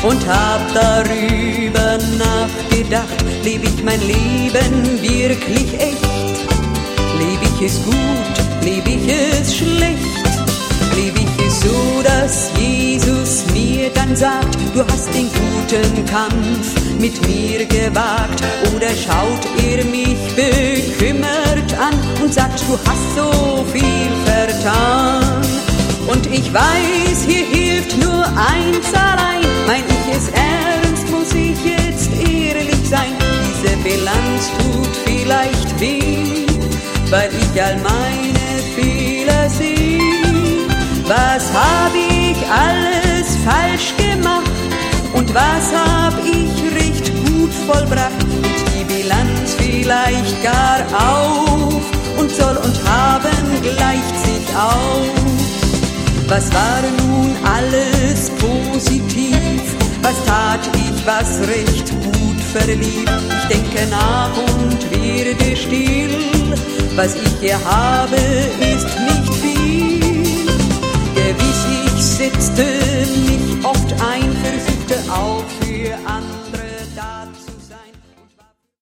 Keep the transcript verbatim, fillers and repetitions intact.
und hab darüber nachgedacht, leb ich mein Leben wirklich echt? Leb ich es gut, leb ich es schlecht? Leb ich es so, dass Jesus mir dann sagt, du hast den guten Kampf mit mir gewagt? Oder schaut er mich bekümmert an und sagt, du hast so viel vertan? Und ich weiß, hier hilft nur eins allein, mein ich es ernst, muss ich jetzt ehrlich sein. Diese Bilanz tut vielleicht weh, weil ich all meine Fehler sehe. Was hab ich alles falsch gemacht und was hab ich recht gut vollbracht? Geht die Bilanz vielleicht gar auf und soll und haben gleicht sich aus? Was war nun alles positiv? Was tat ich, was recht gut verlief? Ich denke nach und werde still. Was ich hier habe, ist nicht